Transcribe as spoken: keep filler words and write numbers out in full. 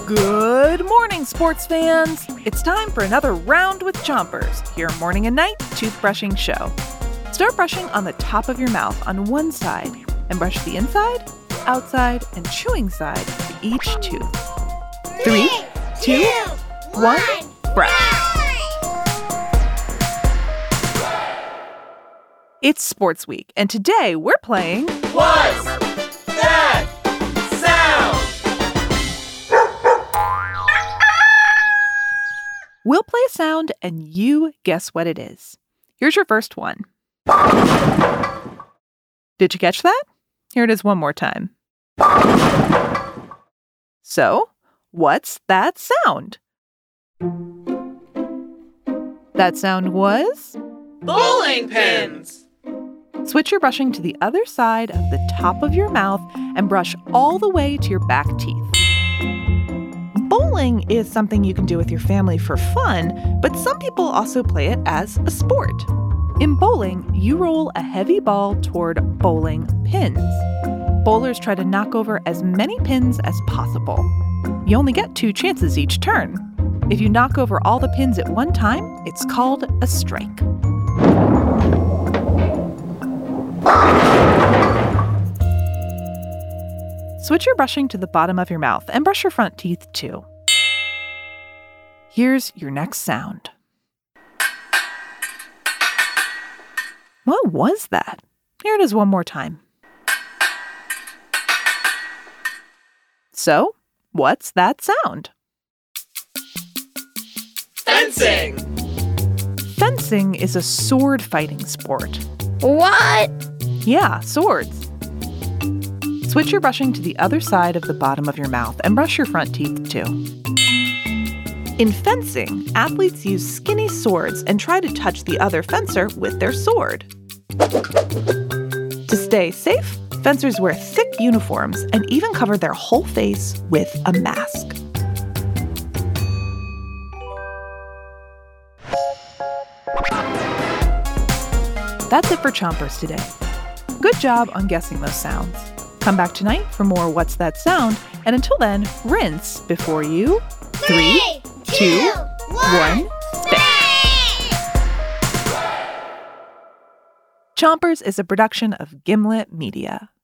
Good morning, sports fans. It's time for another Round with Chompers, your morning and night toothbrushing show. Start brushing on the top of your mouth on one side and brush the inside, outside, and chewing side of each tooth. Three, two, one, brush. It's Sports Week, and today we're playing What's That Sound? We'll play a sound and you guess what it is. Here's your first one. Did you catch that? Here it is one more time. So, what's that sound? That sound was Bowling pins! Switch your brushing to the other side of the top of your mouth and brush all the way to your back teeth. Bowling is something you can do with your family for fun, but some people also play it as a sport. In bowling, you roll a heavy ball toward bowling pins. Bowlers try to knock over as many pins as possible. You only get two chances each turn. If you knock over all the pins at one time, it's called a strike. Switch your brushing to the bottom of your mouth and brush your front teeth too. Here's your next sound. What was that? Here it is one more time. So, what's that sound? Fencing! Fencing is a sword fighting sport. What? Yeah, swords. Switch your brushing to the other side of the bottom of your mouth and brush your front teeth too. In fencing, athletes use skinny swords and try to touch the other fencer with their sword. To stay safe, fencers wear thick uniforms and even cover their whole face with a mask. That's it for Chompers today. Good job on guessing those sounds. Come back tonight for more What's That Sound? And until then, rinse before you... Three, two, one, spit! Chompers is a production of Gimlet Media.